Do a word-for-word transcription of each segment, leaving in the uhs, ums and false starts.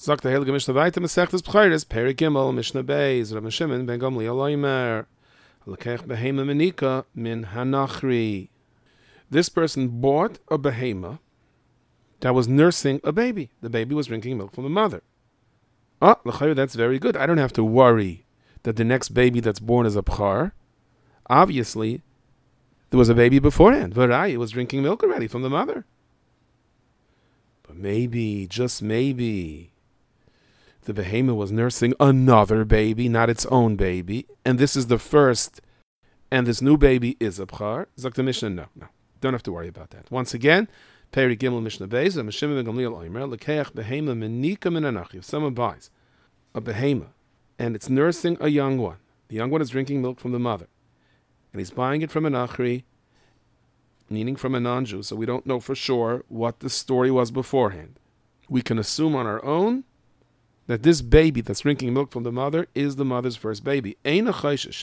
Sagt der Heilige Mishnah weiter, Masechtes Bcheiris, Perek Gimel, Mishnah Beis, Rabbi Shimon ben Gamliel Oimer, Lekech behema menika min hanachri. This person bought a behema that was nursing a baby. The baby was drinking milk from the mother. Ah, l'chayr, that's very good. I don't have to worry that the next baby that's born is a bchar. Obviously, there was a baby beforehand. Varai was drinking milk already from the mother. But maybe, just maybe, the behema was nursing another baby, not its own baby, and this is the first, and this new baby is a bchar. Zok the Mishnah, no, no. Don't have to worry about that. Once again, Perek Gimel Mishnah Beis, Rabbi Shimon ben Gamliel Oimer, Lekeach behema menika min hanachi. If someone buys a behema, and it's nursing a young one, the young one is drinking milk from the mother, and he's buying it from an achri, meaning from a non-Jew, so we don't know for sure what the story was beforehand. We can assume on our own that this baby that's drinking milk from the mother is the mother's first baby. We don't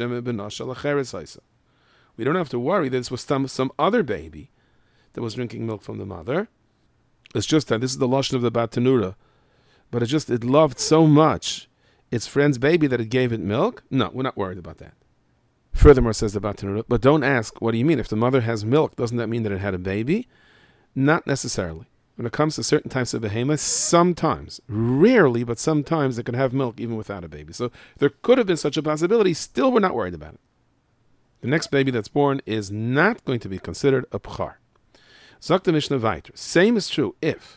have to worry that this was some, some other baby that was drinking milk from the mother. It's just that this is the lashon of the Batanura, but it just, it loved so much its friend's baby that it gave it milk. No, we're not worried about that. Furthermore, says the Batanura, but don't ask, what do you mean? If the mother has milk, doesn't that mean that it had a baby? Not necessarily. When it comes to certain types of behemoths, sometimes, rarely, but sometimes it can have milk even without a baby. So there could have been such a possibility. Still, we're not worried about it. The next baby that's born is not going to be considered a bchar. Zok the Mishnah weiter. Same is true if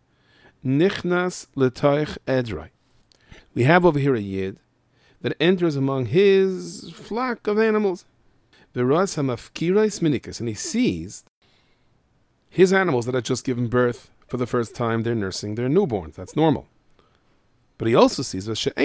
nichnas letoich edrei. We have over here a yid that enters among his flock of animals. V'ras hamafkirais minikas, and he sees his animals that had just given birth for the first time, they're nursing their newborns. That's normal. But he also sees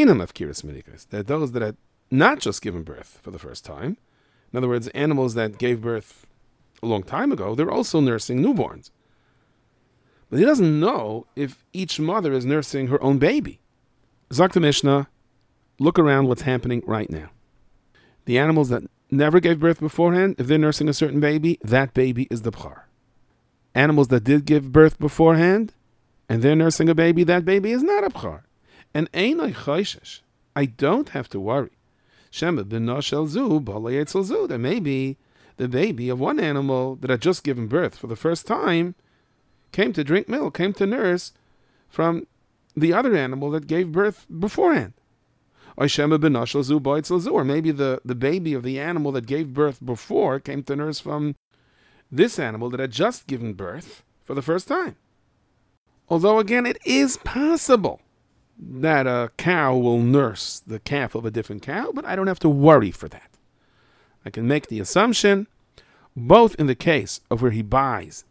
that those that had not just given birth for the first time, in other words, animals that gave birth a long time ago, they're also nursing newborns. But he doesn't know if each mother is nursing her own baby. Zok the Mishnah, look around what's happening right now. The animals that never gave birth beforehand, if they're nursing a certain baby, that baby is the bchar. Animals that did give birth beforehand, and they're nursing a baby, that baby is not a bchar. And einay chayshish, I don't have to worry. Shema b'na shel zu b'alei etzel zu. That maybe the baby of one animal that had just given birth for the first time came to drink milk, came to nurse from the other animal that gave birth beforehand. Or shema b'na shel zu b'alei etzel zu. Or maybe the, the baby of the animal that gave birth before came to nurse from this animal that had just given birth for the first time. Although, again, it is possible that a cow will nurse the calf of a different cow, but I don't have to worry for that. I can make the assumption, both in the case of where he buys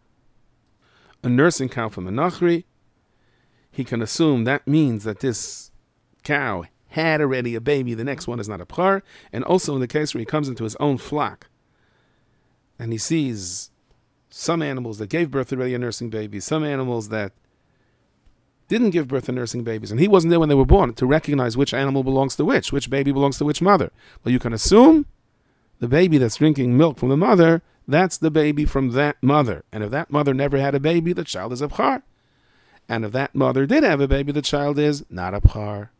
a nursing cow from a nachri, he can assume that means that this cow had already a baby, the next one is not a bchar, and also in the case where he comes into his own flock, and he sees some animals that gave birth already a nursing baby, some animals that didn't give birth to nursing babies, and he wasn't there when they were born to recognize which animal belongs to which, which baby belongs to which mother. Well, you can assume the baby that's drinking milk from the mother, that's the baby from that mother. And if that mother never had a baby, the child is a bchar. And if that mother did have a baby, the child is not a bchar.